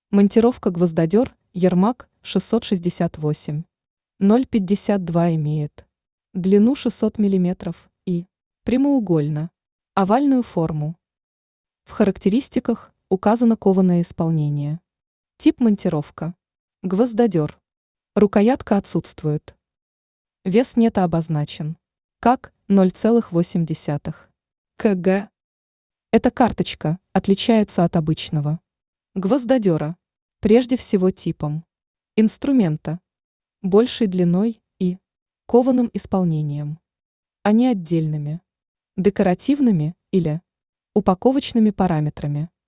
Монтировка гвоздодер Ермак 668. 0,52 имеет. Длину 600 мм и прямоугольно. Овальную форму. В характеристиках указано кованое исполнение. Тип монтировка. Гвоздодер. Рукоятка отсутствует. Вес нета обозначен как 0,8 кг. Эта карточка отличается от обычного гвоздодера прежде всего типом инструмента, большей длиной и кованым исполнением, а не отдельными декоративными или упаковочными параметрами.